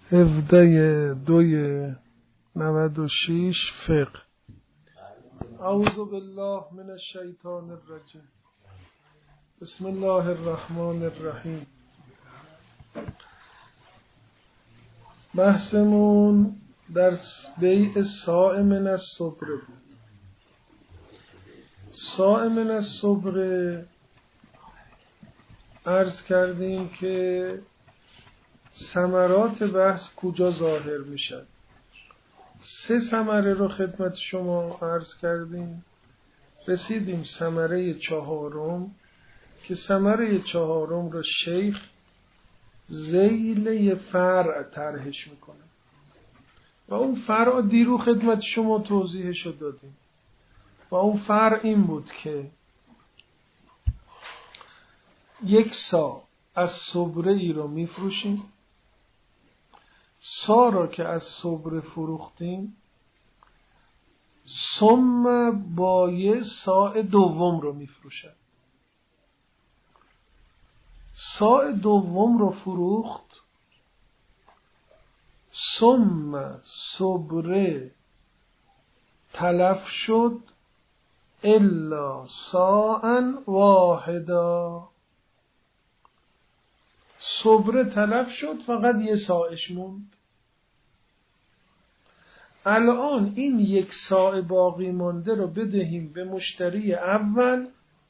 17/2/96 فقه. اعوذ بالله من الشیطان الرجیم. بسم الله الرحمن الرحیم. بحثمون در بیع صاع من الصبر بود. صاع من الصبر عرض کردیم که ثمرات بحث کجا ظاهر میشن. 3 ثمره رو خدمت شما عرض کردیم. رسیدیم ثمره 4 که ثمره 4 رو شیخ ذیل فرع طرحش میکنه و اون فرع دیرو خدمت شما توضیحشو دادیم و اون فرع این بود که 1 صاع از صبره ای رو میفروشیم، صاع را که از صبره فروختیم ثم بایع صاع دوم رو میفروشد. صاع دوم رو فروخت، ثم صبره تلف شد الا صاعا واحدا. صبره تلف شد، فقط 1 صاعش موند. الان این 1 صاع باقی مانده رو بدهیم به مشتری اول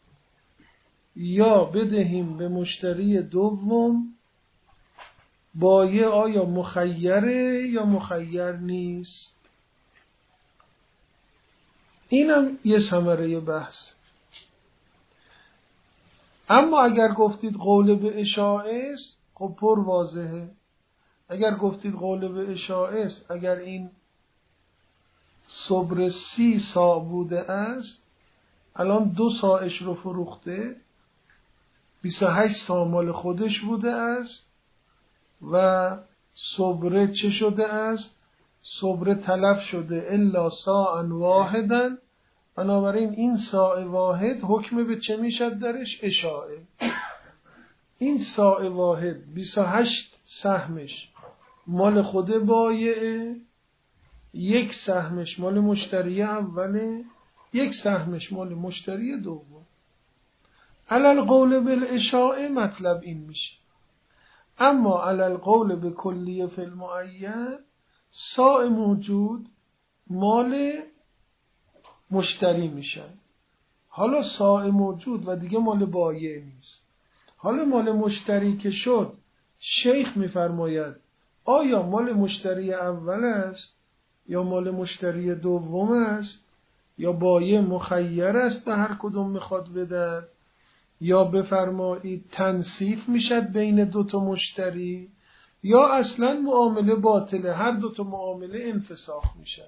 یا بدهیم به مشتری دوم، بایع آیا مخیره یا مخیر نیست؟ اینم یه ثمره بحث. اما اگر گفتید قول به اشاعه است، خب پر واضحه. اگر گفتید قول به اشاعه است، اگر این صبر 30 صاع بوده است، الان 2 صاعش رو فروخته، 28 صاع مال خودش بوده است و صبره چه شده است؟ صبره تلف شده الا صاعا واحدا. بنابراین این صاع واحد حکم به چه میشد درش؟ اشاعه. این صاع واحد 28 سهمش مال خود بایعه، 1 سهمش مال مشتری اوله، 1 سهمش مال مشتری دوم. علل قول بالاشاعه مطلب این میشه. اما علل قول به کلیه فی المعین، صاع موجود مال مشتری میشن. حالا صاع موجود و دیگه مال بایع نیست. حالا مال مشتری که شد، شیخ میفرماید آیا مال مشتری اول است یا مال مشتری دوم است، یا بایع مخیر است به هر کدوم میخواد بده، یا بفرمایید تنصیف میشد بین 2 تا مشتری، یا اصلا معامله باطله، هر 2 تا معامله انفساخ میشه.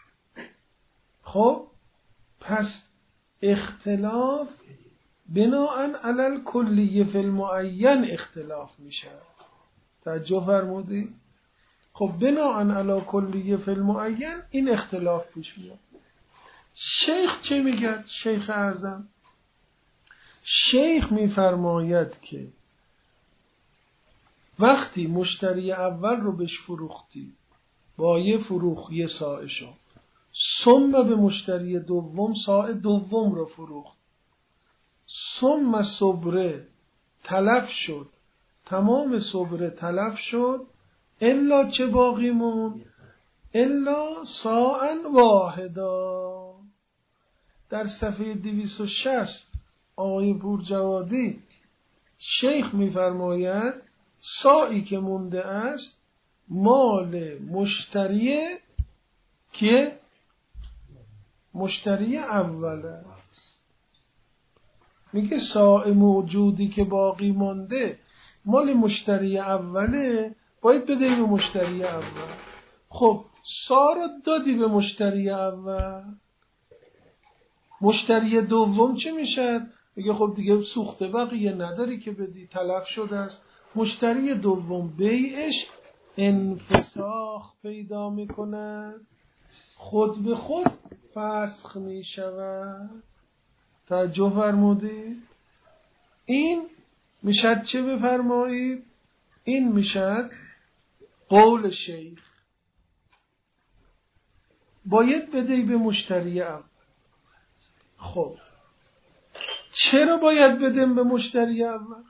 خب پس اختلاف بناءً علی الکلیه فی المعین اختلاف میشه. توجه فرمودی؟ خب بناءً علی کلیه فی المعین این اختلاف پیش میاد. شیخ چه میگه؟ شیخ اعظم شیخ میفرماید که وقتی مشتری اول رو بهش فروختی، بایع فروخت 1 صاعشو، ثم به مشتری دوم صاع دوم رو فروخت، ثم صبره تلف شد، تمام صبره تلف شد، الا چه باقی موند؟ الا صاعا واحدا. در صفحه 260 آقای پورجوادی شیخ میفرماید صاعی که مونده است مال مشتری که مشتری اول است. میگه صاع موجودی که باقی مونده مال مشتری اوله، باید بدهی به مشتری اول. خب صاع رو دادی به مشتری اول، مشتری دوم چه میشد؟ میگه خب دیگه سوخته بقیه نداری که بدی، تلف شده است. مشتری دوم بیعش انفساخ پیدا میکند، خود به خود فسخ میشود. توجه فرمودید؟ این میشد چه بفرمایید؟ این میشد قول شیخ باید بدهی به مشتری اول. خب چرا باید بدیم به مشتری اول؟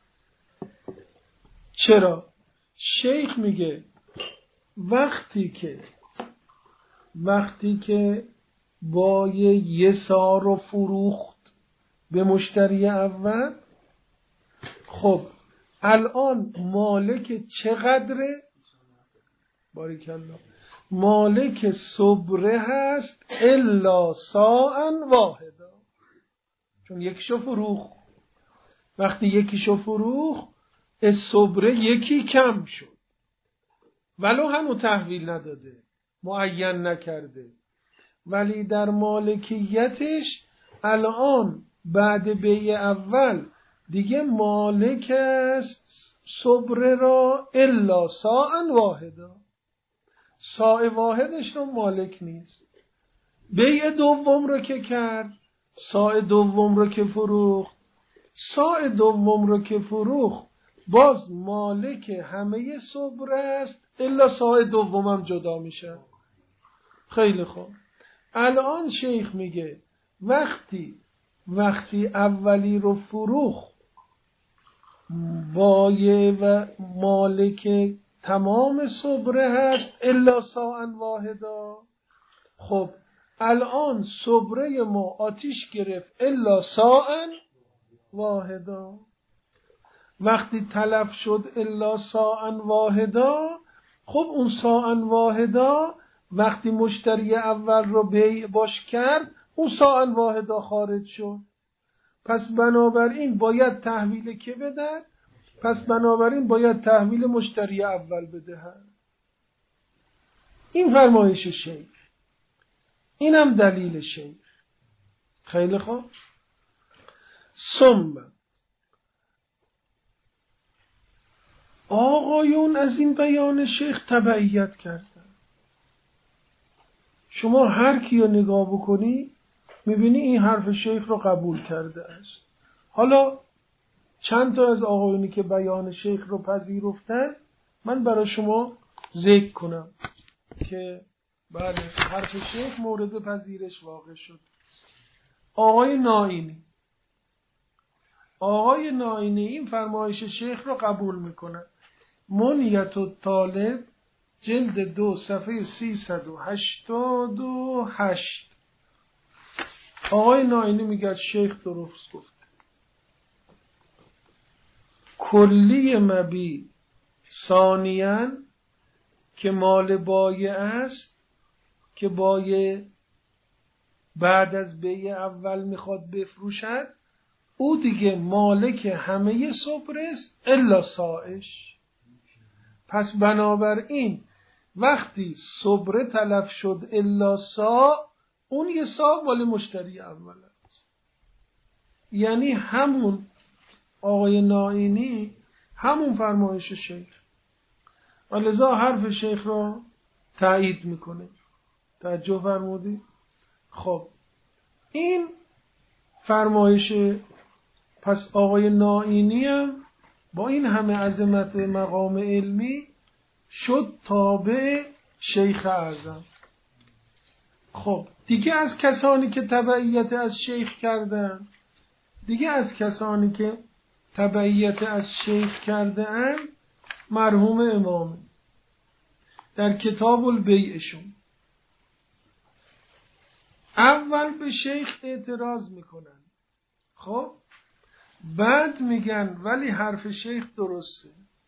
چرا؟ شیخ میگه وقتی که با یه سا رو فروخت به مشتری اول، خب الان مالک چقدره؟ باریکالله مالک صبره هست الا ساعا واحدا، چون یکیشو فروخت. وقتی یکیشو فروخت صبره یکی کم شد، ولو هم تحویل نداده، معین نکرده، ولی در مالکیتش الان بعد بیع اول دیگه مالک است صبره را الا ساعا واحدا، ساع واحدش رو مالک نیست. بیع دوم رو که کرد، ساع دوم رو که فروخت، ساع دوم رو که فروخت باز مالک همه صبره است الا ساع دومم جدا میشه. خیلی خوب، الان شیخ میگه وقتی اولی رو فروخت بایع و مالک تمام صبره هست الا ساعا واحدا، خب الان صبره ما آتیش گرفت الا ساعا واحدا. وقتی تلف شد الا ساعا واحدا، خب اون ساعا واحدا وقتی مشتری اول رو بیع باش کرد اون ساعا واحدا خارج شد. پس بنابراین باید تحویل که بدهد؟ پس بنابراین باید تحویل مشتری اول بدهد. این فرمایش شیخ، اینم دلیل شیخ. خیلی خوب. ثم آقایون از این بیان شیخ تبعیت کردن. شما هر کیو نگاه بکنی میبینی این حرف شیخ رو قبول کرده است. حالا چند تا از آقایونی که بیان شیخ رو پذیرفتن من برای شما ذکر کنم که بله حرف شیخ مورد پذیرش واقع شد. آقای نائینی این فرمایش شیخ رو قبول میکنه. منیت الطالب جلد 2 صفحه 388. آقای نائینی میگه شیخ درست گفت. کلی مبی ثانیاً که مال بایع است، که بایع بعد از بیع اول میخواد بفروشد، او دیگه مالک همه صبره است الا ساعش. پس بنابراین وقتی صبره تلف شد الا ساع، اون یه ساع مال مشتری اول است. یعنی همون آقای نائینی همون فرمایش شیخ و لذا حرف شیخ را تایید میکنه. توجه فرمودی؟ خب این فرمایش پس آقای نائینی هم با این همه عظمت مقام علمی شد تابع شیخ اعظم. خب دیگه از کسانی که تبعیت از شیخ کردن، مرحوم امام در کتاب البیعشون اول به شیخ اعتراض میکنن، خب بعد میگن ولی حرف شیخ درسته،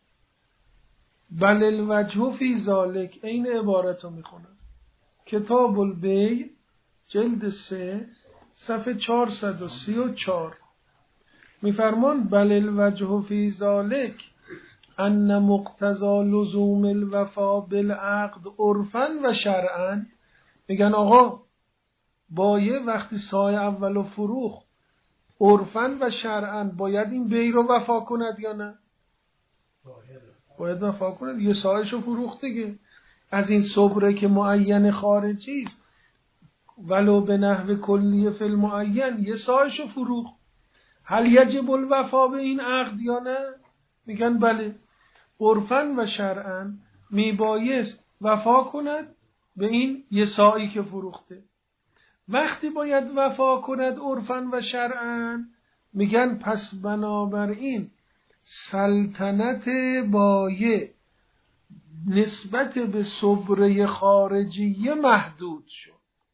بل الوجه فی ذالک، این عبارت رو میخونن کتاب البیع جلد 3 صفحه 434 میفرمان بل الوجه فی ذالک ان مقتضا لزوم الوفا بالعقد عرفا و شرعا. میگن آقا بایع وقتی ساع اولو فروخت عرفا و شرعا باید این بیع رو وفا کند یا نه؟ باید وفا کند. یه ساعشو فروخت دیگه، از این صبره که معین خارجی است ولو به نحو کلیه فی المعین یه ساعشو فروخت. هل یجب الوفا به این عقد یا نه؟ میگن بله عرفا و شرعا میبایست وفا کند به این یه ساعی که فروخته. وقتی باید وفا کند عرفاً و شرعاً، میگن پس بنابراین سلطنت بایع نسبت به صبره خارجیه محدود شد.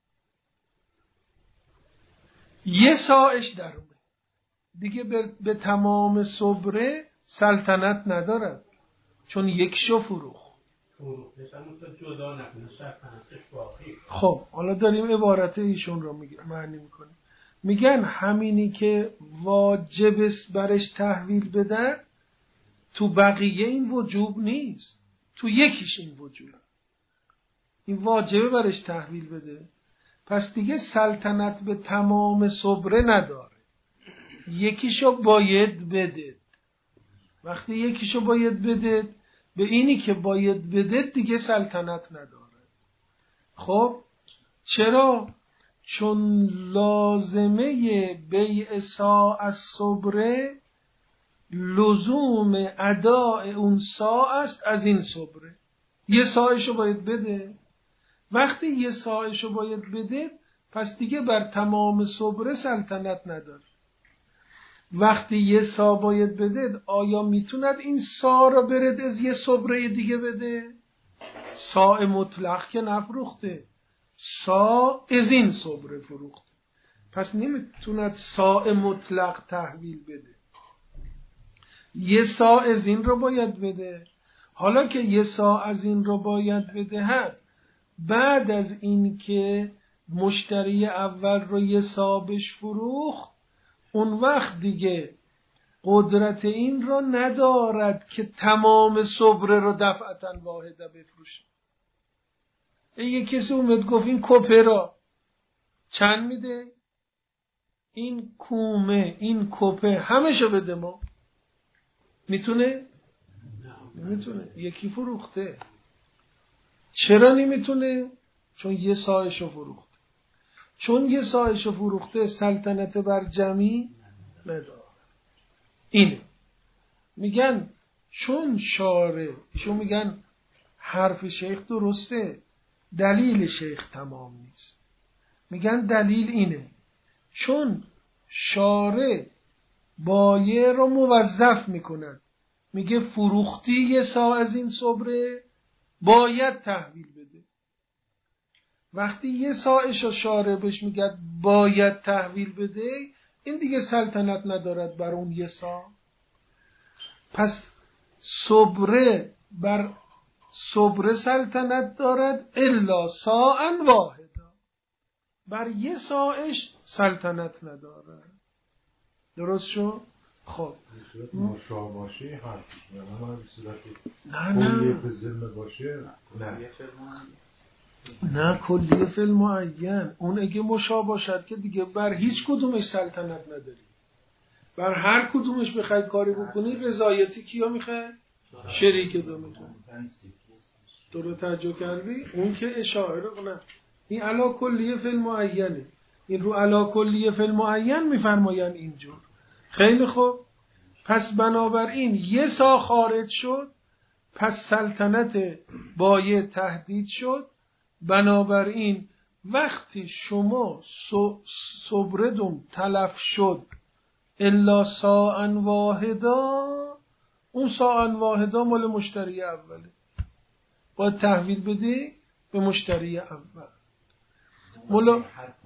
یه ساعش در اومد دیگه به تمام صبره سلطنت ندارد، چون یک شو فروخت. خب حالا داریم عبارت ایشون رو معنی میکنیم. میگن همینی که واجب برش تحویل بده تو بقیه این وجوب نیست، تو یکیش این وجوب، این واجبه برش تحویل بده، پس دیگه سلطنت به تمام صبره نداره، یکیشو باید بده. وقتی یکیشو باید بده به اینی که باید بده دیگه سلطنت نداره. خب چرا؟ چون لازمه بیع ساع از صبره لزوم اداء اون ساع است از این صبره. یه ساعشو باید بده. وقتی یه ساعشو باید بده پس دیگه بر تمام صبره سلطنت نداره. وقتی یه ساع باید بده آیا میتوند این ساع را برد از یه صبره دیگه بده؟ ساع مطلق که نفروخته، ساع از این صبره فروخته، پس نمیتوند ساع مطلق تحویل بده، یه ساع از این رو باید بده. حالا که یه ساع از این رو باید بده هم بعد از این که مشتری اول رو یه ساع بهش فروخت، اون وقت دیگه قدرت این رو ندارد که تمام صبره رو دفعتاً واحده بفروشه. یه کسی اومد گفت این کوپه را چند میده؟ این کومه، این کوپه همشو بده ما. میتونه؟ نمیتونه. یکی فروخته. چرا نمیتونه؟ چون یه ساعشو فروخته. چون یه ساعشو فروخته سلطنت بر جمعی نداره. اینه میگن چون میگن حرف شیخ درسته، دلیل شیخ تمام نیست. میگن دلیل اینه چون شارع بایع رو موظف میکند، میگه فروختی یه ساع از این صبره باید تحویل بده. وقتی یه ساعشو شارع بهش میگه باید تحویل بده، این دیگه سلطنت ندارد بر اون یه ساع. پس صبره بر صبره سلطنت دارد الا ساعا واحدا، بر یه ساعش سلطنت ندارد. درست شد؟ خب مشابه باشه نه کلیه به ذمه باشه نه کلیه فی المعین. اون اگه مشابه باشد که دیگه بر هیچ کدومش سلطنت نداری، بر هر کدومش بخوای کاری بکنی رضایتی کیا میخواد؟ شریک دو میخواد. تو رو توجه کردی؟ اون که اشاره رو نه، این علا کلیه فی المعینه، این رو علا کلیه فی المعین میفرماین اینجور. خیلی خوب، پس بنابراین یه سا خارج شد، پس سلطنت بایع تهدید شد. بنابراین وقتی شما صبردون تلف شد الا ساعا واحدا، اون ساعا واحدا مال مشتری اوله، باید تحویل بدی به مشتری اول. مولا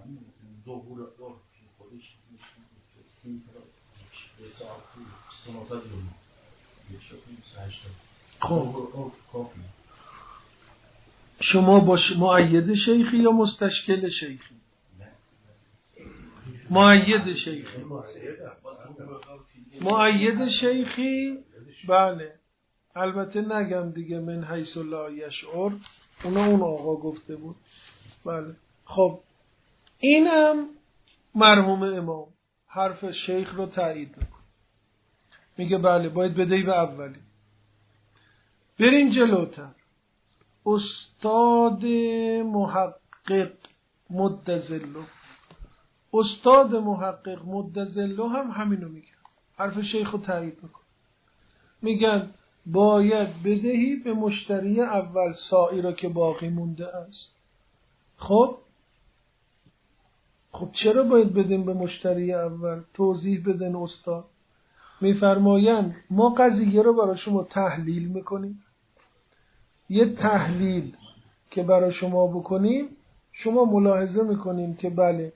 خب شما با مؤید شیخی یا مستشکل شیخی؟ مؤید شیخی. مؤید شیخی بله، البته نگم دیگه من حیث لا یشعر، اون آقا گفته بود. بله خب اینم مرحوم امام حرف شیخ رو تایید میکنه، میگه بله باید بدهی به اولی. برین جلوتر. استاد محقق مدظله، استاد محقق مدظله هم همینو میگن، حرف شیخ رو تایید میکن. میگن باید بدهی به مشتری اول سائی را که باقی مونده است. خب چرا باید بدیم به مشتری اول؟ توضیح بدن استاد. میفرمایند ما قضیه رو برای شما تحلیل میکنیم. یه تحلیل که برای شما بکنیم، شما ملاحظه میکنیم که بله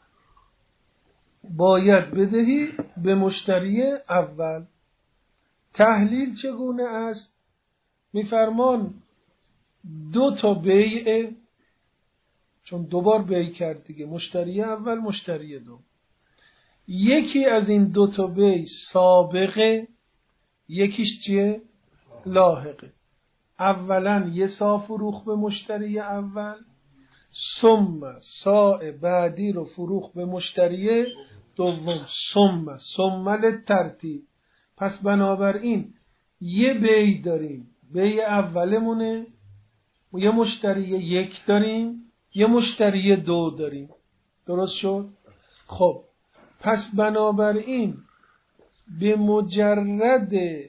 باید بدهی به مشتری اول. تحلیل چگونه است؟ میفرمان 2 بیع، چون 2 بار بیع کرد دیگه، مشتری اول مشتری دوم. یکی از این 2 بیع سابقه، یکیش چیه؟ لاحقه. اولا یه سا فروخ به مشتری اول، ثم ساع بعدی رو فروخ به مشتری دوم، ثم للترتیب. پس بنابراین یه بیع داریم، بیع اولمونه، یه مشتری 1 داریم، یه مشتری 2 داریم. درست شد؟ خب پس بنابراین به مجرد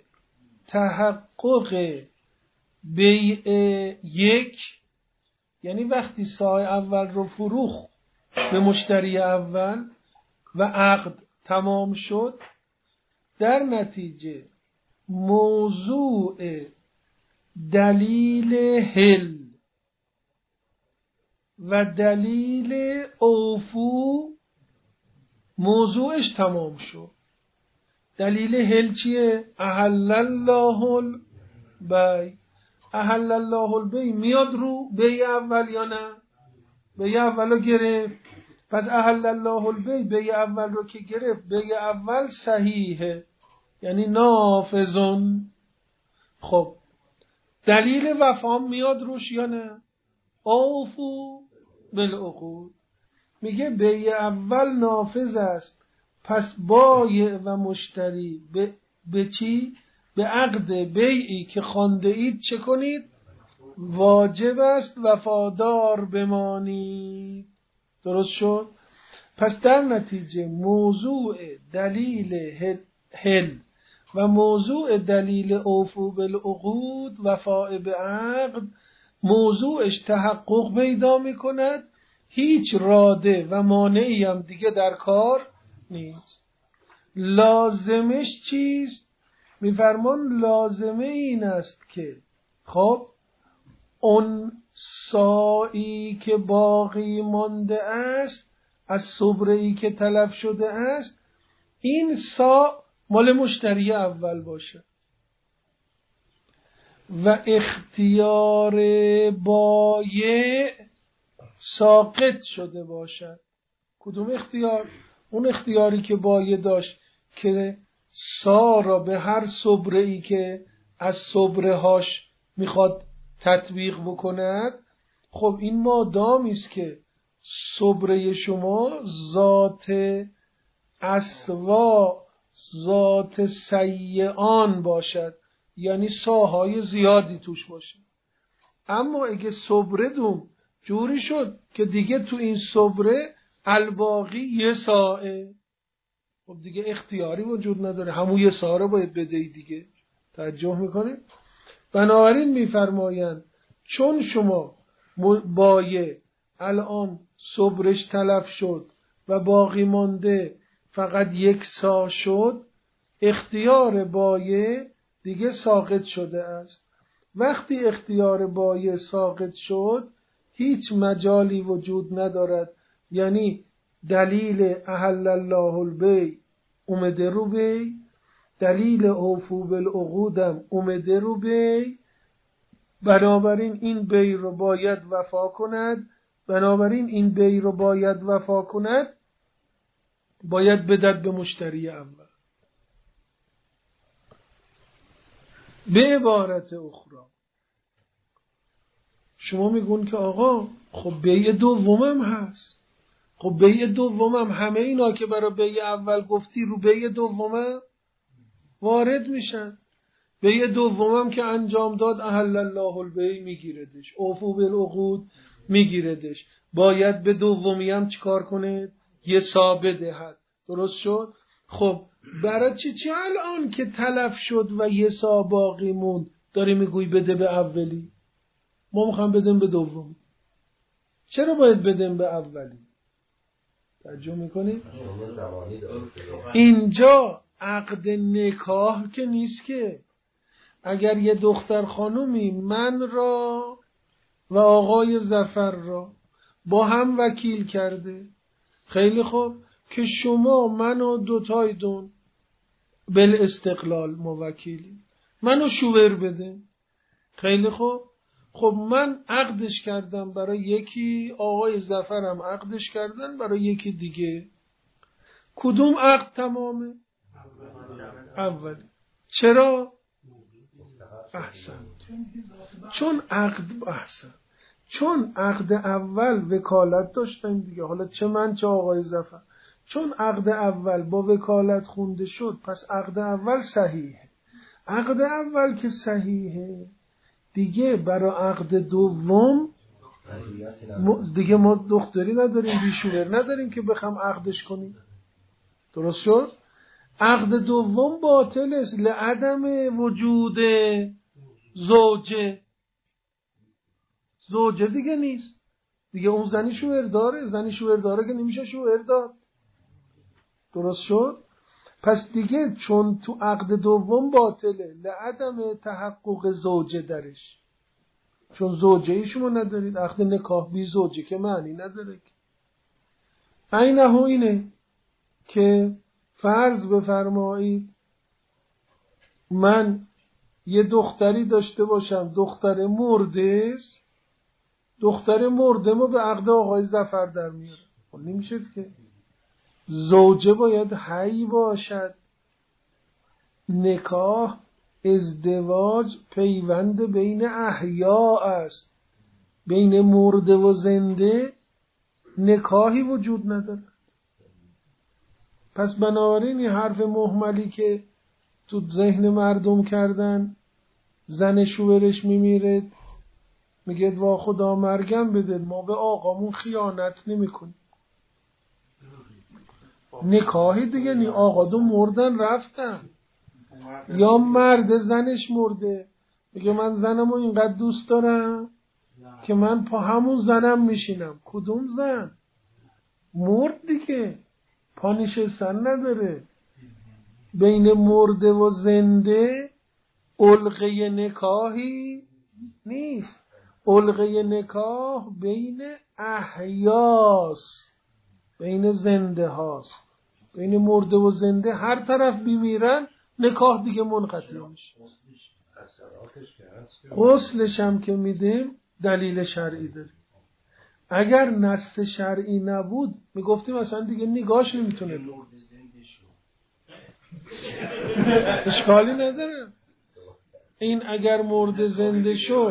تحقق بیع 1، یعنی وقتی ساع اول رو فروخ به مشتری اول و عقد تمام شد، در نتیجه موضوع دلیل هل و دلیل اوفو موضوعش تمام شد. دلیل هل چیه؟ احل الله البیع. احل الله البیع میاد رو بیع اول یا نه؟ بیع اول رو گرفت. پس احل الله البیع، بیع اول رو که گرفت، بیع اول صحیحه، یعنی نافذون. خب دلیل وفا میاد روش یا نه؟ اوفو بالعقود. میگه بیع اول نافذ است، پس بایع و مشتری به چی؟ به عقد بیعی که خوانده اید چه کنید؟ واجب است وفادار بمانید. درست شد؟ پس در نتیجه موضوع دلیل هل و موضوع دلیل اوفو بالعقود، وفاء به عقد، موضوعش تحقق پیدا میکند، هیچ راده و مانعی هم دیگه در کار نیست. لازمش چیست؟ میفرمان لازمه این است که خب اون ساعی که باقی مانده است از صبره‌ای که تلف شده است، این سا مال مشتری اول باشه و اختیار بایع ساقط شده باشد. کدوم اختیار؟ اون اختیاری که بایع داشت که سا را به هر صبره‌ای که از صبره‌هاش میخواد تطبیق بکند. خب این مادامی است که صبره شما ذات اسوا، ذات سیعان باشد، یعنی ساهای زیادی توش باشه. اما اگه صبره دوم جوری شد که دیگه تو این صبره الباقی یه ساعه، خب دیگه اختیاری وجود نداره، همون یه ساعه رو باید بدهی دیگه. توجه میکنید؟ بنابراین میفرمایند چون شما بایع الان صبرش تلف شد و باقی مانده فقط 1 ساع شد، اختیار بایع دیگه ساقط شده است. وقتی اختیار بایع ساقط شد، هیچ مجالی وجود ندارد، یعنی دلیل احل الله البیع اومده رو بیع، دلیل اوفو بالعقودم اومده رو بیع، بنابراین این بیع رو باید وفا کند. بنابراین این بیع رو باید وفا کند، باید بدد به مشتری اول. به عبارت اخرى شما میگون که آقا خب بیع دومم هست، خب بیع دومم همه اینا که برای بیع اول گفتی رو بیع دومم وارد میشن. بیع دومم که انجام داد احل الله البیع میگیردش، اوفو بالعقود میگیردش، باید به دومی هم چیکار کنه؟ 1 ساع بدهد. درست شد؟ خب برای چی الان که تلف شد و یه سا باقی موند داری میگوی بده به اولی؟ ما میخوام بدیم به دومی. چرا باید بدیم به اولی؟ توجه میکنید؟ اینجا عقد نکاح که نیست که. اگر یه دختر خانومی من را و آقای ظفر را با هم وکیل کرده، خیلی خوب، که شما منو دوتایدون بل استقلال موکیلی، منو شوور بده، خیلی خوب، خب من عقدش کردم برای یکی، آقای ظفرم عقدش کردن برای یکی دیگه. کدوم عقد تمامه؟ اولی. چرا؟ احسن. چون عقد اول وکالت داشتن دیگه. حالا چه من چه آقای ظفر، چون عقد اول با وکالت خونده شد، پس عقد اول صحیحه. عقد اول که صحیحه دیگه برای عقد دوم دیگه ما دختری نداریم، بیشوور نداریم که بخوام عقدش کنیم. درست شد؟ عقد دوم باطل است لعدم وجود زوجه دیگه نیست دیگه. اون زنی شوهر داره که نمیشه شوهر داد. درست شد؟ پس دیگه چون تو عقد دوم باطله لعدم تحقق زوجه درش، چون زوجه ایشونو ندارید. عقد نکاح بی زوجه که معنی نداره. عینه اینه که فرض بفرمایید من یه دختری داشته باشم، دختر مرده ما به عقد آقای ظفر در میاره. نمیشه که. زوجه باید حی باشد. نکاح، ازدواج پیوند بین احیا است، بین مرده و زنده نکاحی وجود نداره. پس بنابراین این حرف مهملی که تو ذهن مردم کردن، زن شوهرش میمیره میگه وا خدا مرگم بده، ما به آقامون خیانت نمی کنیم. نکاحی دیگه نی. آقا دو مردن رفتن. یا مرد زنش مرده میگه من زنمو اینقدر دوست دارم که من پا همون زنم میشینم. کدوم زن؟ مرد دیگه، پا نشستن نداره. بین مرده و زنده علقه نکاحی نیست. علقه نکاح بین احیاس، بین زنده هاست. بین مرده و زنده هر طرف بیمیرن نکاح دیگه منقطع میشه. غسلش هم که میدیم دلیل شرعی داره. اگر نص شرعی نبود میگفتیم اصلا دیگه نگاهش نمیتونه بود. اشکالی نداره. این اگر مرده زنده شد،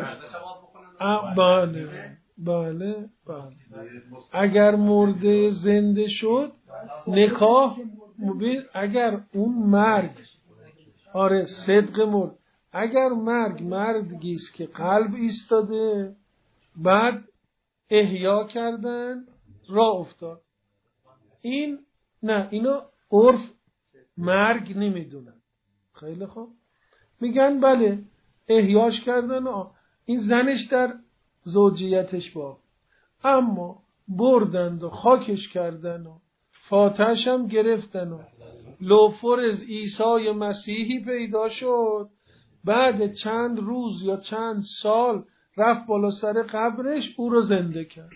بله اگر مرده زنده شد نکاح اگر اون مرگ صدق مرد، اگر مرگیست که قلب ایستاده بعد احیا کردن راه افتاد، این نه، اینو عرف مرگ نمیدونن. خیلی خوب، میگن بله احیاش کردن این زنش در زوجیتش با، اما بردند و خاکش کردن و فاتحش هم گرفتن و لوفرز عیسی مسیحی پیدا شد. بعد چند روز یا چند سال رفت بالا سر قبرش، او رو زنده کرد.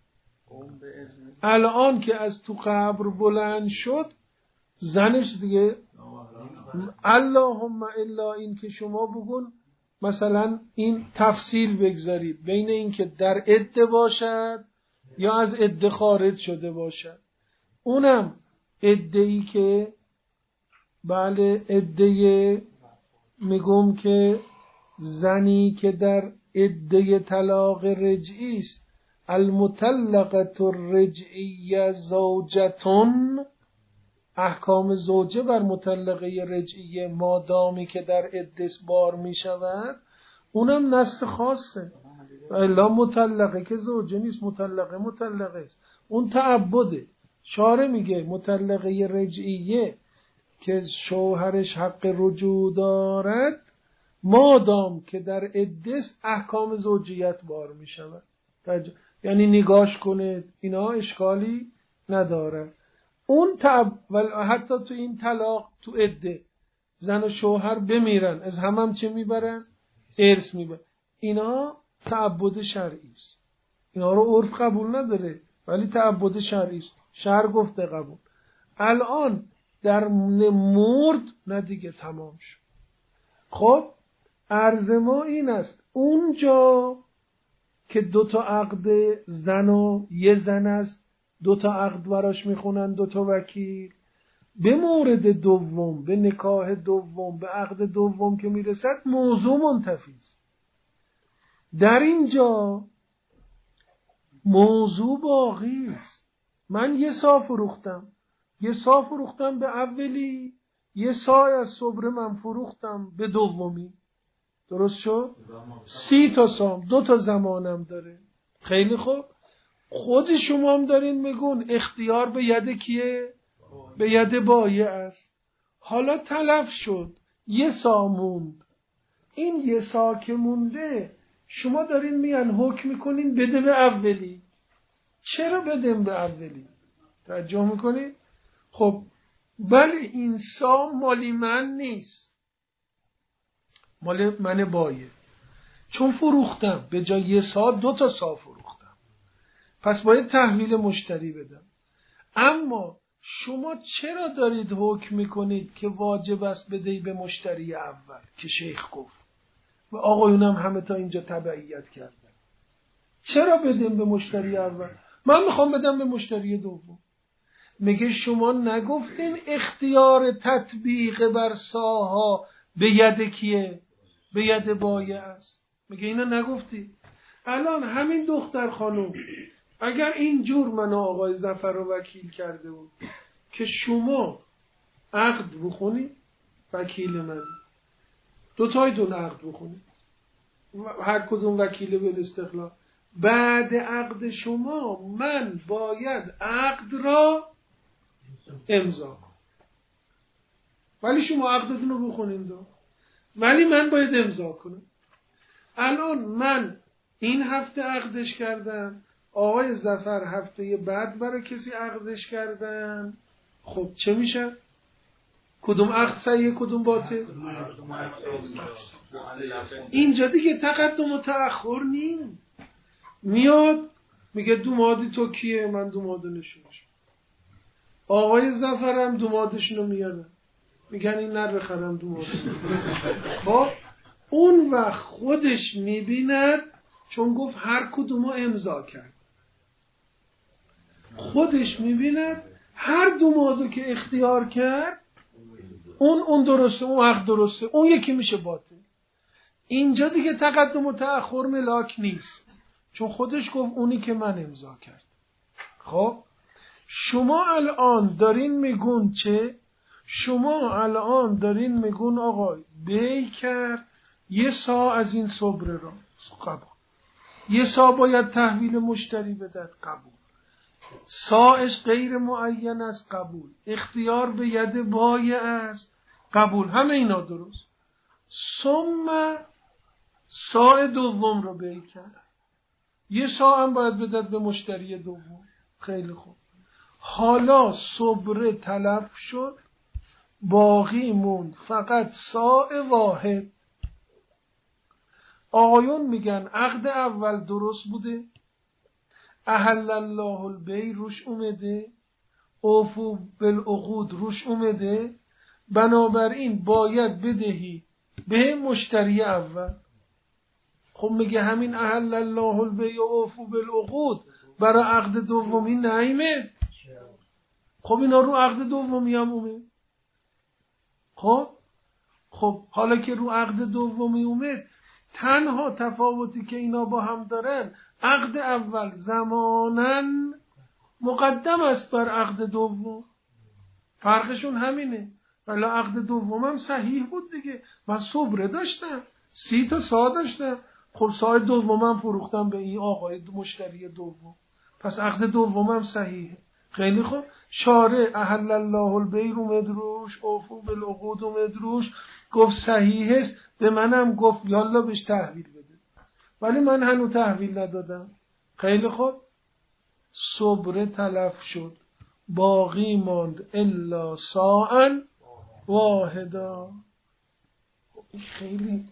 الان که از تو قبر بلند شد زنش دیگه، اللهم الا این که شما بگون مثلا این تفصیل بگذارید بین این که در عده باشد یا از عده خارج شده باشد. اونم عده‌ای که بله عده میگم که زنی که در عده طلاق رجعی است، المطلقه الرجعیه زوجتون، احکام زوجه بر مطلقه رجعیه مادامی که در عده بار می شود، اونم نص خاصه. الا مطلقه که زوجه نیست، مطلقه است. اون تعبده. شارع میگه مطلقه رجعیه که شوهرش حق رجوع دارد مادام که در عدت احکام زوجیت بار می شود. یعنی نگاش کنه اینا اشکالی نداره. اون حتی تو این طلاق تو عده زن و شوهر بمیرن از هم چه میبرن؟ ارث میبرن. اینا تعبد شرعی است. اینا رو عرف قبول نداره ولی تعبد شرعی است. شرع گفته قبول. الان در مرد نه دیگه تمام شد. خب عرض ما این است اونجا که 2 عقد زن و یه زن است 2 عقد براش میخونن 2 وکیل به مورد دوم به نکاح دوم به عقد دوم که میرسد موضوع منتفی است. در اینجا موضوع باقی است. من 1 سا فروختم 1 سا فروختم به اولی 1 سا از صبر من فروختم به دومی. درست شد؟ 30 تا سام 2 زمانم داره. خیلی خوب. خود شما هم دارین میگون اختیار به ید کیه؟ به ید بایع است. حالا تلف شد 1 سا موند. این 1 سا که مونده شما دارین میان حکم میکنین بده به اولی. چرا بدیم به اولی؟ توجه میکنین؟ خب بله این سا مالی من نیست مال من بایع. چون فروختم به جای 1 سا 2 سا فروختم پس باید تحویل مشتری بدم. اما شما چرا دارید حکم میکنید که واجب است بدهی به مشتری اول که شیخ گفت و آقایونم همه تا اینجا تبعیت کردن؟ چرا بدیم به مشتری اول؟ من میخوام بدم به مشتری دوم. میگه شما نگفتین اختیار تطبیق بر ساها به ید کیه؟ به ید بایع است. میگه اینا نگفتی. الان همین دختر خانم اگر اینجور من آقای ظفر رو وکیل کرده بود که شما عقد بخونی وکیل من 2 عقد بخونی هر کدوم وکیل به استقلال بعد عقد شما من باید عقد را امضا کنم ولی شما عقدتون رو بخونید ولی من باید امضا کنم. الان من این هفته عقدش کردم آقای ظفر هفته بعد برای کسی عقدش کردن. خب چه میشه؟ کدوم عقد صحیحه کدوم باطل؟ اینجا دیگه تقدم و تأخر نیم. میاد میگه دومادی تو کیه؟ من دوماده نشونش. آقای ظفر هم دومادشونو میارن میگن این نر بخرم دوماده. خب اون وقت خودش میبیند چون گفت هر کدومو امضا کرد خودش میبیند هر دومادو که اختیار کرد اون درسته اون حق درسته اون یکی میشه باطل. اینجا دیگه تقدم و تأخر ملاک نیست چون خودش گفت اونی که من امضا کرد. خب شما الان دارین میگون چه؟ شما الان دارین میگون آقا بی کرد 1 سا از این صبر را قبول 1 سا باید تحویل مشتری بدهد قبول ساش غیر معین است قبول اختیار به ید بایع است قبول همه اینا درست. ثم سا دوم رو بی کرد 1 سا هم باید بدهد به مشتری دوم. خیلی خوب. حالا صبر تلف شد باقی موند فقط سا واحد. آقایون میگن عقد اول درست بوده احل الله البیع روش اومده اوفو بالعقود روش اومده بنابراین باید بدهی به مشتری اول. خب میگه همین احل الله البیع اوفو بالعقود برای عقد دومی نیامد. خب اینا رو عقد دومی هم اومد. خب حالا که رو عقد دومی اومد تنها تفاوتی که اینا با هم دارن عقد اول زماناً مقدم است بر عقد دوم. فرقشون همینه. ولی عقد دومم صحیح بود دیگه. من صبره داشتم 30 تا سا داشتم. خب سای دومم فروختم به این آقای مشتری دوم پس عقد دومم صحیحه. خیلی خوب. شارع احل الله البیع اومد روش، اوفو بالعقود اومد روش، گفت صحیح است، به منم گفت یالا بهش تحویل بده، ولی من هنوز تحویل ندادم. خیلی خوب. صبره تلف شد، باقی ماند الا ساعا واحدا. خیلی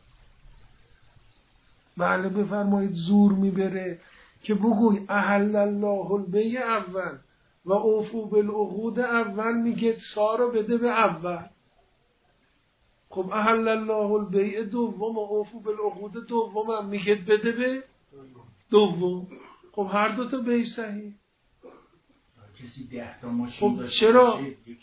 بله بفرمایید زور میبره که بگوی احل الله البیع اول و اوفو بالعقود اول، میگه سا رو بده به اول. خب احل الله البیع دوم و اوفو بالعقود دوم هم میگه بده به دوم. خب هر دو تا بیع صحیح. کسی 10 تا ماشین خب چرا؟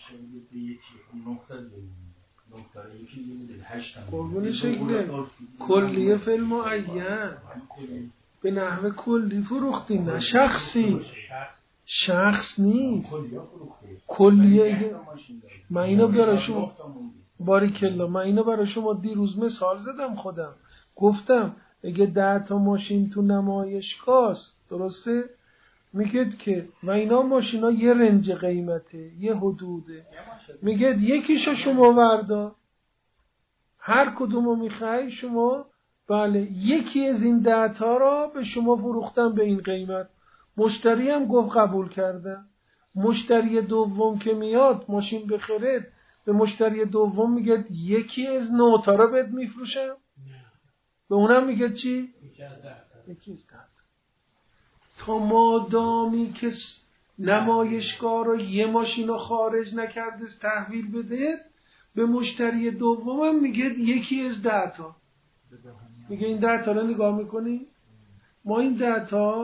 قربون شکل کلیه فی المعین به نحو کلی فروختی، نه شخصی. شخص نیست کلیه. من اینو برای شما باریکلا، من اینو برای شما دیروز مثال زدم، خودم گفتم اگه 10 تا ماشین تو نمایشگاه درسته، میگه که و اینا ماشینا یه رنج قیمته، یه حدوده، میگه یکیشو شما وردا، هر کدومو میخوای شما، بله یکی از این 10 تا را به شما فروختم به این قیمت. مشتری هم گفت قبول کردم. مشتری دوم که میاد ماشین بخرید، به مشتری دوم میگه یکی از 9 تا را بهت میفروشم، به اونم میگه چی؟ یکی از 10 تا. تا مادامی که نمایشگاه رو یه ماشین رو خارج نکرده تحویل بده، به مشتری دومم میگه یکی از 10 تا. میگه این 10 تا رو نگاه میکنی؟ ما این 10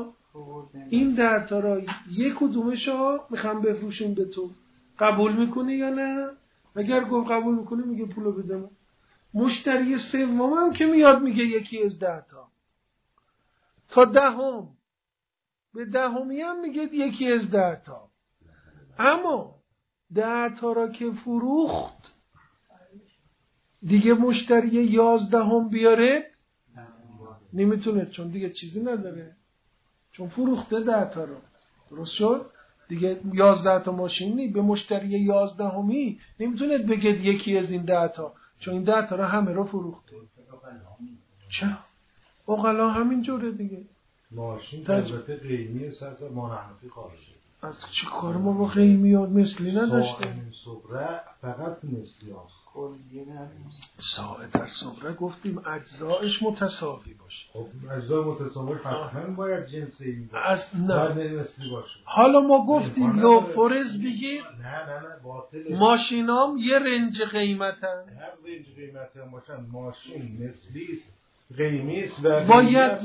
تا رو یک کدومش رو میخوام بفروشیم به تو، قبول میکنی یا نه؟ اگر گفت قبول میکنی میگه پولو بده من. مشتری سومم که میاد میگه یکی از 10 تا. تا 10 به 10 هم میگه یکی از 10 تا. اما 10 تا را که فروخت دیگه مشتری 11 بیاره نمیتونه، چون دیگه چیزی نداره، چون فروخته 10 تا رو. درست شد؟ دیگه 11 تا ماشین نی، به مشتری 11 نمیتونه بگه یکی از این 10 تا، چون این 10 تا رو همه رو فروخته. چرا؟ اقلا همین جوره دیگه. ماشین البته قیمی سرس مانحنفی خارجه. از چه کار ما با قیمی و مثلی نداشته؟ صبره فقط مثلی هست. ساعه در صبره گفتیم اجزایش متساوی باشه. خب اجزای متساوی حتما باید جنسی باشه. حالا ما گفتیم لو فرض بگیر نه باطله. ماشینام یه رنج قیمتن، هر رنج قیمتن باشن ماشین مثلی است، قیمی است، باید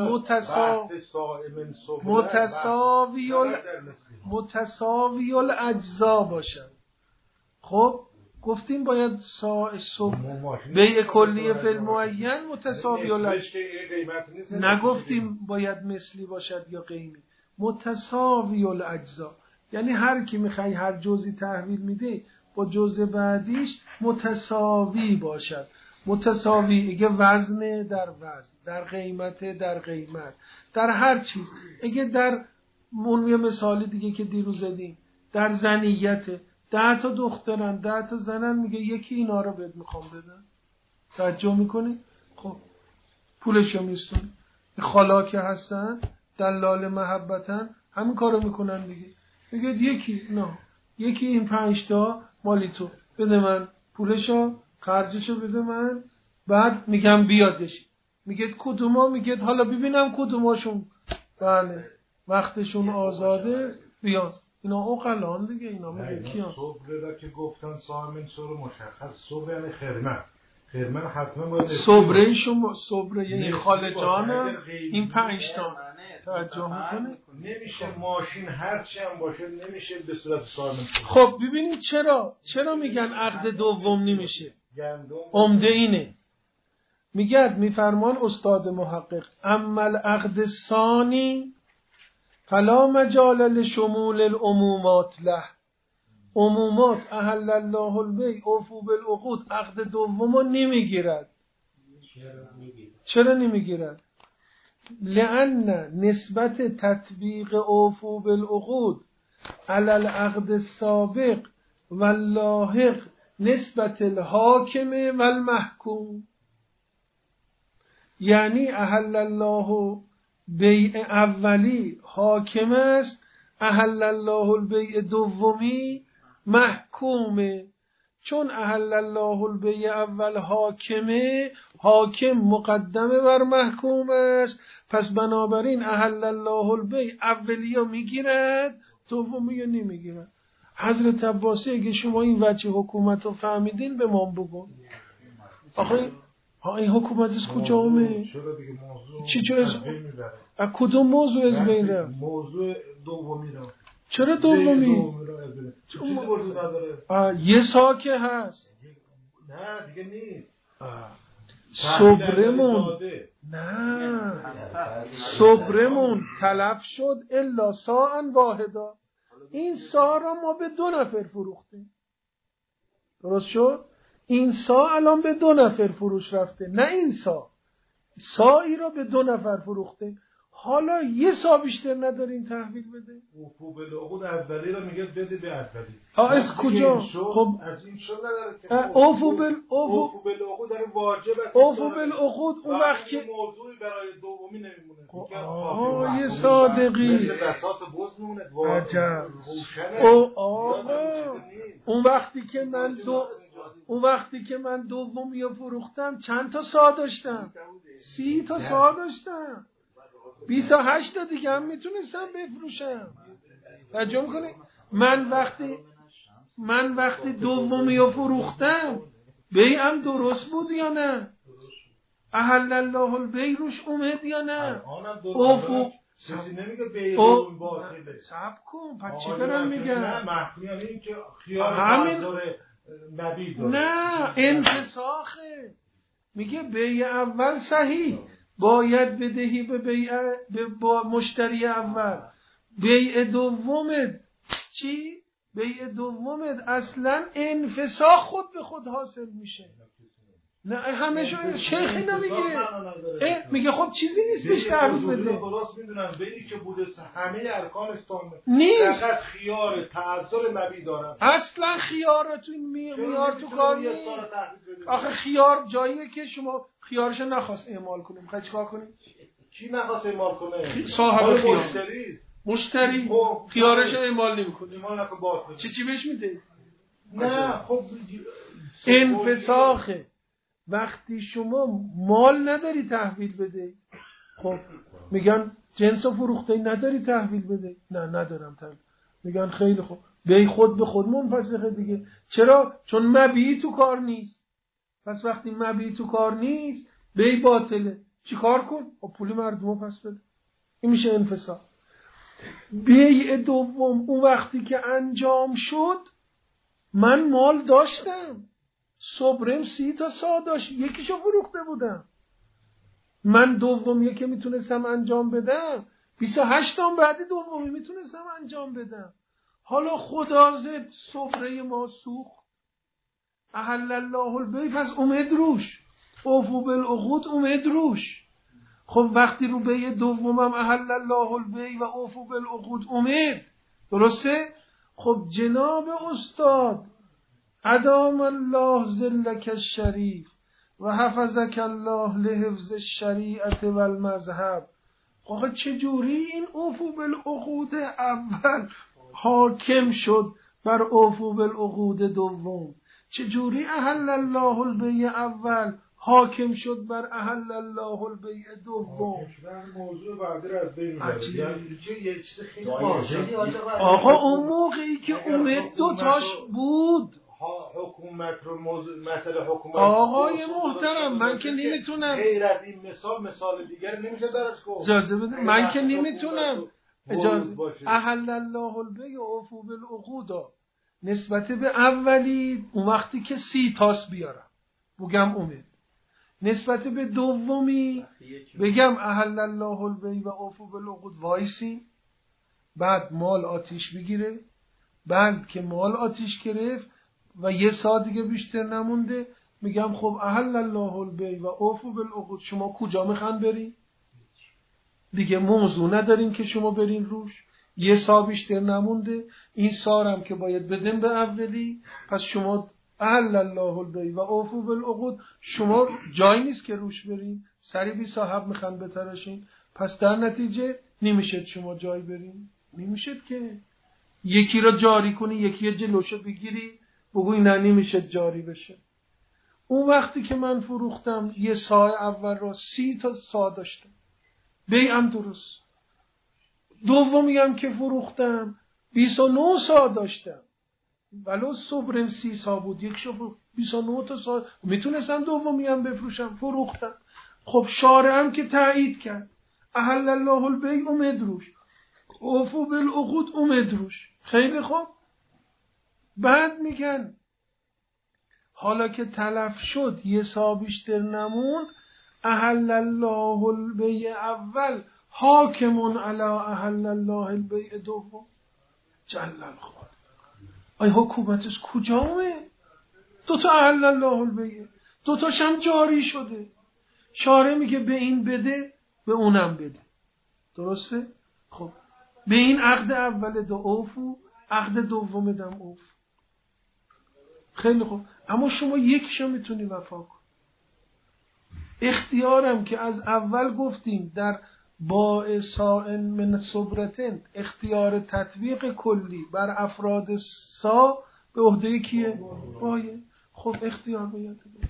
متساوی الاجزا باشن. خب گفتیم باید بیع کلیه فی المعین متساوی الاجزا، نگفتیم باید مثلی باشد یا قیمی. متساوی الاجزا یعنی هر کی میخوای هر جزئی تحویل میده با جزء بعدیش متساوی باشد. متساوی اگه وزن در وزن، در قیمت در قیمت، در هر چیز. اگه در اون یه مثالی دیگه که دیروز زدیم در زنیت، 10 تا دخترن 10 تا زنن، میگه یکی اینا رو بهت میخوام بدن. توجه میکنی؟ خب پولشو میستون. خالا که هستن دلال محبتن همین کارو میکنن دیگه. میگه یکی این 5 تا مالی تو بده من، پولشو خرجشو بده من، بعد میگم بیادش. میگه کدوما؟ میگه حالا ببینم کدوماشون بله وقتشون آزاده بیاد. اینا عقلان دیگه. اینا میگه کیان؟ صبره که گفتن صاحب صبر مشخص، صبر یعنی خرمن حتما باید صبره یعنی خاله جانم این 5 تا. توجه میکنه؟ نمیشه ماشین هرچی هم باشه نمیشه به صورت صاحب. خب ببینید چرا میگن عقد دوم نمیشه؟ عمده اینه. میفرمان استاد محقق اما العقد الثانی فلا مجال لشمول العمومات له. عمومات احل الله البیع اوفو بالعقود عقد دومو نمیگیرد. چرا نمیگیرد؟ لأن نسبت تطبیق اوفو بالعقود علی العقد السابق و اللاحق نسبت الحاکم و المحکوم. یعنی احل الله بیع اولی حاکم است، احل الله البیع دومی محکومه. چون احل الله البیع اول حاکمه، حاکم مقدمه بر محکوم است، پس بنابراین احل الله البیع اولی رو میگیرد، دومی رو نمیگیرد. حضرت عباسی اگه شما این وجه حکومت رو فهمیدین به ما بگو. آخه این حکومت از کجا اومه؟ چی کدوم موضوع از بین رفت؟ موضوع دومی رو. چرا دومی؟ چیزی وجود نداره. یه ساکه هست. نه دیگه نیست. صبرمون تلف شد الا ساعن واحدا. این سا را ما به 2 نفر فروختیم. درست شد؟ این سا الان به 2 نفر فروش رفته، نه این سایی را به 2 نفر فروخته. حالا یه سا بیشتر ندارین تحویل بده. اوفو بالعقود اولی رو میگه بده به اولی. از کجا؟ خب از این شو نداره که اوفو بالعقود داره واجب است. اوفو بالعقود اون وقت که موضوعی برای دومی نمیمونه. یه صادقی مثل بساط بز میمونه. عجب. اون وقتی که من دومی رو فروختم چند تا سا داشتم؟ 30 تا سا داشتم. 28 تا دیگه هم میتونستم بفروشم. توجه میکنی؟ من وقتی دومی رو فروختم بیعم درست بود یا نه؟ احل الله البیع روش اومد یا نه؟ اوفو چیزی نمیگه بیع دوم باطله. صبر کن، پس چی دارم میگم؟ نه محکوم یعنی این که خیار تعذر نبی داره. نه انفساخه. میگه بیع اول صحیح، باید بدهی به مشتری اول. بیع دومت چی؟ بیع دومت اصلا انفساخ خود به خود حاصل میشه. نه همه شیخ اینا میگه خب چیزی نیست بهش تعریف بده. درست میدونم بیعی که بوده همه ارکان اسلام نیست، فقط خیار تعذر نبی دارن. اصلا خیار رو تو میار تو کار نیست. آخه خیار جاییه که شما خیارشو نخواست اعمال کنیم، میخوای چیکار کنیم؟ کی نخواست اعمال کنه؟ صاحب خیار. مشتری خیارشو اعمال نمیکنه. اعمال نکن باطل. چی بهش میده؟ نه خب انفساخه. وقتی شما مال نداری تحویل بده، خب میگن جنسو فروخته نداری تحویل بده، نه ندارم تحویل. میگن خیلی خوب، بی خود به خود منفسخه دیگه. چرا؟ چون مبیعی تو کار نیست. پس وقتی مبیعی تو کار نیست بی باطله. چی کار کن؟ پول مردمو پس بده. این میشه انفساخ. بیع دوم اون وقتی که انجام شد، من مال داشتم، صبرم 30 تا سا داشت، یکیشو فروخته بودم. من دومی که میتونستم انجام بدم 28 تا بعدی دومی میتونستم انجام بدم. حالا خدا زد صبره ما سوخت، احل الله البیع، پس اومد روش، اوفو بالعقود اومد روش. خب وقتی رو بیع دومم احل الله البیع و اوفو بالعقود اومد، درسته؟ خب جناب استاد ادام الله ذلک الشریف و حفظک الله لحفظ الشریعت و المذهب. آخه چجوری این اوفو بالعقود اول حاکم شد بر اوفو بالعقود دوم؟ چجوری احل الله البیع اول حاکم شد بر احل الله البیع دوم؟ موضوع بعدی را از بین می‌بره. یه چیز خیلی واضحه. آقا اون موقعی که اومد 2 تاش بود. حکومت رو مسئله حکومت آقای محترم، من که نمیتونم غیر از این مثال دیگر نمیشه درش گفت. اجازه بده، من که نمیتونم اجازه. احل الله البیع و اوفو بالعقود نسبت به اولی اون وقتی که 30 تاس بیارم بگم اومد، نسبت به دومی بگم احل الله البیع و اوفو بالعقود وایسی، بعد مال آتیش بگیره، بعد که مال آتیش گرفت و یه ساعت دیگه بیشتر نمونده میگم خب احل الله البیع و اوفو بالعقود، شما کجا میخوان برین؟ دیگه موضوع ندارین که شما برین روش. یه سا بیشتر نمونده، این سارم که باید بدیم به اولی، پس شما احل الله البیع و اوفوا بالعقود، شما جایی نیست که روش برین، سری بی صاحب میخوان بتراشین، پس در نتیجه نمیشد شما جایی برین، نمیشد که یکی را جاری کنی، یکی جلوشو بگیری بگوی نه نمیشد جاری بشه. اون وقتی که من فروختم یه سا اول را 30 تا سا داشتم، بیعم درست. دومی هم که فروختم 29 سا داشتم، ولو صبرم 30 سا بود، یک شو 29 تا سا میتونستم دومی هم بفروشم، فروختم. خب شارع هم که تایید کرد احل الله البیع اومد روش، اوفوا بالعقود اومد روش. خیلی خوب. بعد میگن حالا که تلف شد یه سا بیشتر نموند، احل الله البیع اول حاکمون علی احل الله البیع دوم. جل الخالق. ای حکومتش کجامه؟ 2 تا احل الله البیع، 2 تاش هم جاری شده. شارع میگه به این بده به اونم بده. درسته؟ خب به این عقد اول دو اوفو، عقد دوم دم اوف. خیلی خوب. اما شما یکیشو میتونی وفا کن. اختیارم که از اول گفتیم در باع سائن من صبرتن، اختیار تطبیق کلی بر افراد سا به عهده کیه؟ بایه. خب اختیار باید بده.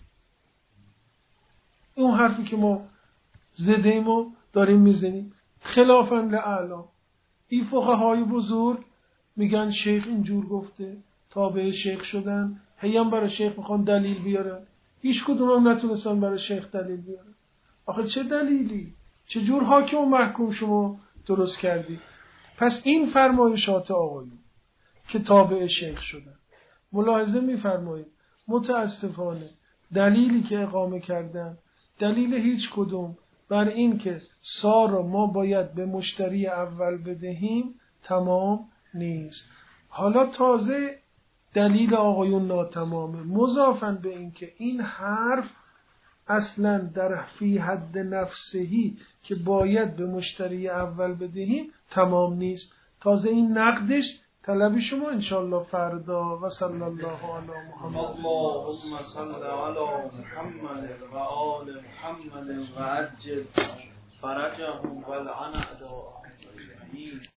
اون حرفی که ما زدیم و داریم میزنیم خلافاً لعلا. این فقهای بزرگ میگن شیخ اینجور گفته، تابع شیخ شدن، هیم برای شیخ میخوان دلیل بیارن، هیچ کدوم هم نتونستن برای شیخ دلیل بیارن. آخه چه دلیلی؟ چه جور حاکم و محکوم شما درست کردی؟ پس این فرمایشات آقایون که تابع شیخ شدن، ملاحظه میفرمایید متاسفانه دلیلی که اقامه کردن دلیل هیچ کدوم بر این که سا را ما باید به مشتری اول بدهیم تمام نیست. حالا تازه دلیل آقایون ناتمامه، مضافاً به این که این حرف اصلاً در فی حد نفسهی که باید به مشتری اول بدهیم تمام نیست. تازه این نقدش طلب شما انشاءالله فردا. و صلی الله علی محمد. اللهم صل علی محمد و آل محمد و عجل فرجهم و لعن اعداءهم.